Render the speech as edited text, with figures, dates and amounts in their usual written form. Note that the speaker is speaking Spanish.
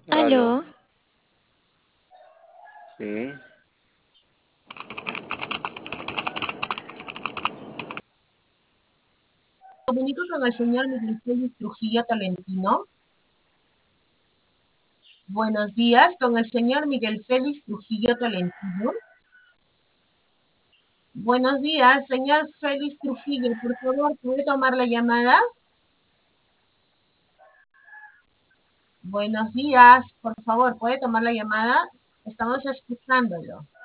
Aló, Aló, sí, Comunico con el señor Miguel Félix Trujillo Tolentino. Buenos días, con el señor Miguel Félix Trujillo Tolentino. Buenos días, señor Félix Trujillo, por favor, ¿puede tomar la llamada? Buenos días, por favor, ¿puede tomar la llamada? Estamos escuchándolo.